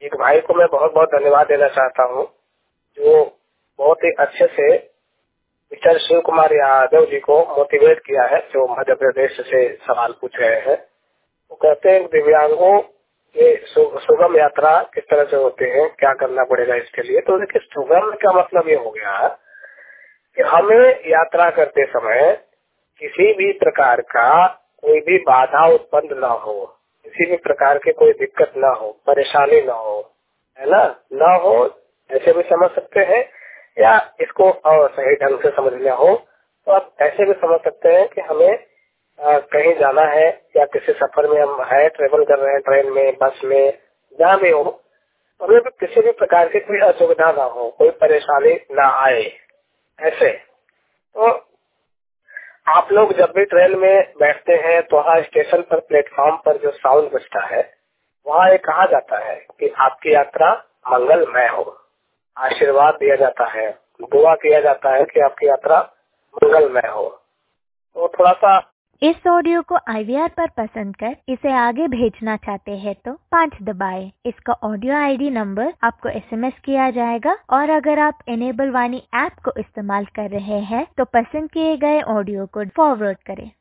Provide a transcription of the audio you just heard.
एक भाई को मैं बहुत बहुत धन्यवाद देना चाहता हूँ, जो बहुत ही अच्छे से मिस्टर शिव कुमार यादव जी को मोटिवेट किया है, जो मध्य प्रदेश से सवाल पूछ रहे हैं। वो कहते हैं दिव्यांगों के सुगम यात्रा किस तरह से होते हैं, क्या करना पड़ेगा इसके लिए। तो देखिए, सुगम का मतलब ये हो गया कि हमें यात्रा करते समय किसी भी प्रकार का कोई भी बाधा उत्पन्न ना हो, किसी भी प्रकार के कोई दिक्कत ना हो, परेशानी ना हो, है ना हो, ऐसे भी समझ सकते हैं। या इसको और सही ढंग से समझना हो तो आप ऐसे भी समझ सकते हैं कि हमें कहीं जाना है या किसी सफर में हम है, ट्रेवल कर रहे हैं, ट्रेन में, बस में, जहाँ भी हो, हमें भी किसी भी प्रकार की कोई असुविधा ना हो, कोई परेशानी ना आए। ऐसे तो आप लोग जब भी ट्रेन में बैठते हैं तो वहाँ स्टेशन पर, प्लेटफॉर्म पर जो साउंड बजता है, वहाँ ये कहा जाता है कि आपकी यात्रा मंगलमय हो। आशीर्वाद दिया जाता है, दुआ किया जाता है कि आपकी यात्रा मंगलमय हो। तो थोड़ा सा इस ऑडियो को IVR पर पसंद कर इसे आगे भेजना चाहते हैं तो 5 दबाएं। इसका ऑडियो ID नंबर आपको SMS किया जाएगा और अगर आप इनेबल वाणी ऐप को इस्तेमाल कर रहे हैं तो पसंद किए गए ऑडियो को फॉरवर्ड करें।